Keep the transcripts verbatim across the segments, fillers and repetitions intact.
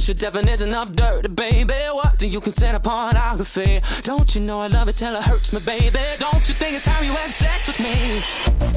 What's your definition of dirty, baby? What do you consider pornography? Don't you know I love it till it hurts me, baby? Don't you think it's time you had sex with me?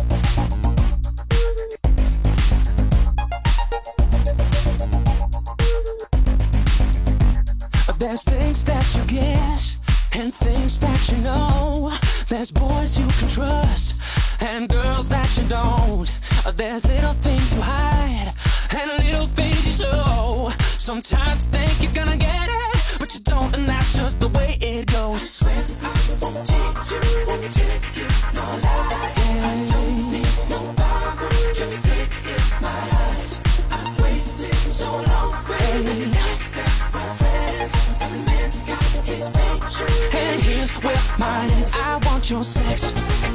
There's things that you guess and things that you know. There's boys you can trust and girls that you don't. There's little things you hide and little things you show. Sometimes you think you're gonna get it, but you don't, and that's just the way it goes. I swear I won't take you, won't take you, no lies. I don't need nobody, just take in my eyes. I've waited so long, baby. My friends and the man's got his patience, and here's where mine is. I want your sex,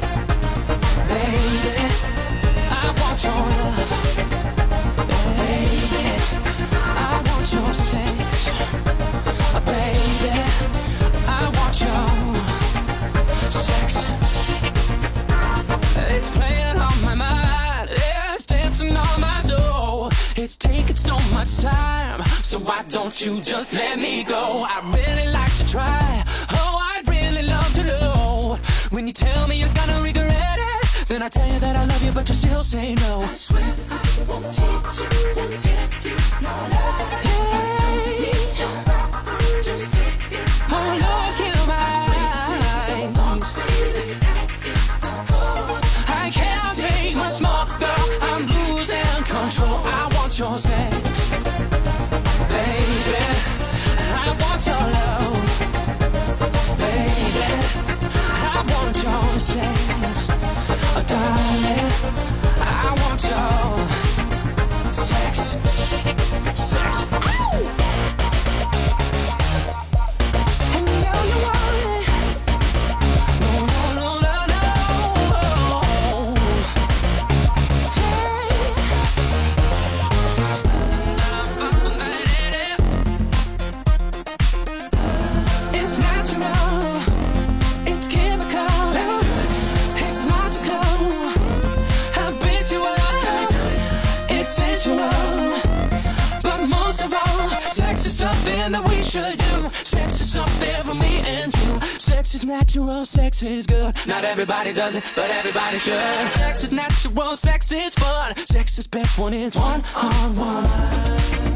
baby. I want your love, baby. I want your sex, baby. I want your sex. It's playing on my mind, yeah, it's dancing on my soul. It's taking so much time, so why don't you just let me go? I really like to try, oh, I'd really love to know. When you tell me you're gonna regret it, then I tell you that I love you, but you still say no. I swear I won't take you, won't take you, no lies. Hey. Just take it. Oh, look in my eyes. I can't take much more, girl. I'm losing control. I want your sex, baby. I want your love, baby. I want your sex, oh, darling. I want your sex, sex. Ow! And you know you want it. No, no, no, no, no. It's natural, it's chemical, it's logical, habitual, it's sensual, but most of all, sex is something that we should do. Sex is something for me and you. Sex is natural, sex is good. Not everybody does it, but everybody should. Sex is natural, sex is fun. Sex is best when it's one on one.